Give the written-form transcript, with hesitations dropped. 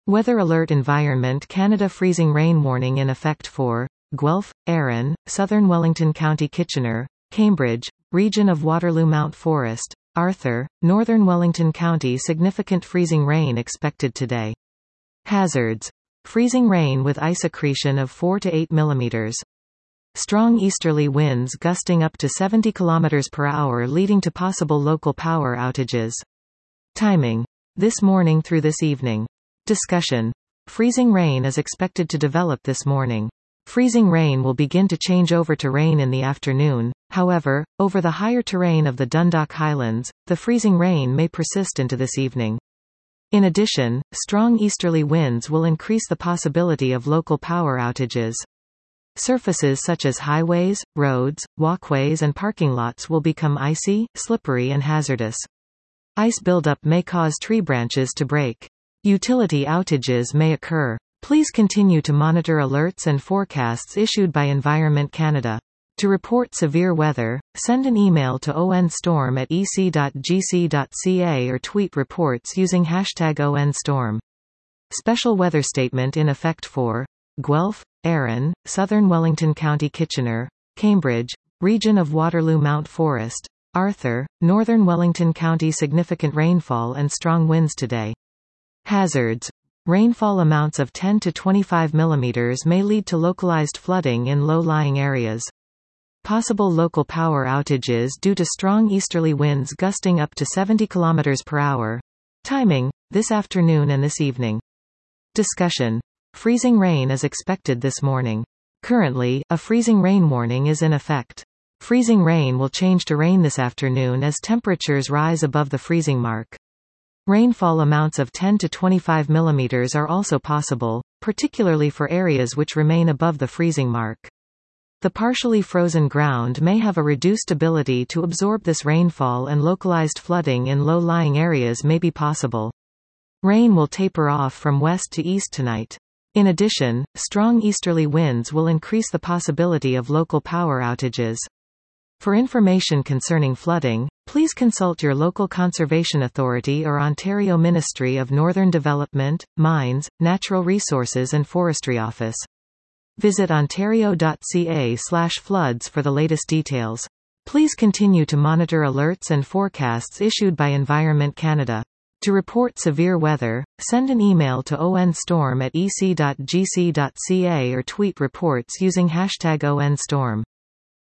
Weather Alert Environment Canada freezing rain warning in effect for Guelph, Arran, Southern Wellington County Kitchener, Cambridge, region of Waterloo Mount Forest, Arthur, Northern Wellington County. Significant freezing rain expected today. Hazards. Freezing rain with ice accretion of 4 to 8 millimeters. Strong easterly winds gusting up to 70 km per hour leading to possible local power outages. Timing. This morning through this evening. Discussion. Freezing rain is expected to develop this morning. Freezing rain will begin to change over to rain in the afternoon. However, over the higher terrain of the Dundalk Highlands, the freezing rain may persist into this evening. In addition, strong easterly winds will increase the possibility of local power outages. Surfaces such as highways, roads, walkways and parking lots will become icy, slippery and hazardous. Ice buildup may cause tree branches to break. Utility outages may occur. Please continue to monitor alerts and forecasts issued by Environment Canada. To report severe weather, send an email to onstorm@ec.gc.ca or tweet reports using #ONStorm. Special weather statement in effect for Guelph, Arran, Southern Wellington County Kitchener, Cambridge, region of Waterloo Mount Forest, Arthur, Northern Wellington County. Significant rainfall and strong winds today. Hazards. Rainfall amounts of 10 to 25 millimeters may lead to localized flooding in low-lying areas. Possible local power outages due to strong easterly winds gusting up to 70 km per hour. Timing. This afternoon and this evening. Discussion. Freezing rain is expected this morning. Currently, a freezing rain warning is in effect. Freezing rain will change to rain this afternoon as temperatures rise above the freezing mark. Rainfall amounts of 10 to 25 millimeters are also possible, particularly for areas which remain above the freezing mark. The partially frozen ground may have a reduced ability to absorb this rainfall and localized flooding in low-lying areas may be possible. Rain will taper off from west to east tonight. In addition, strong easterly winds will increase the possibility of local power outages. For information concerning flooding, please consult your local conservation authority or Ontario Ministry of Northern Development, Mines, Natural Resources and Forestry Office. Visit ontario.ca/floods for the latest details. Please continue to monitor alerts and forecasts issued by Environment Canada. To report severe weather, send an email to onstorm@ec.gc.ca or tweet reports using #ONStorm.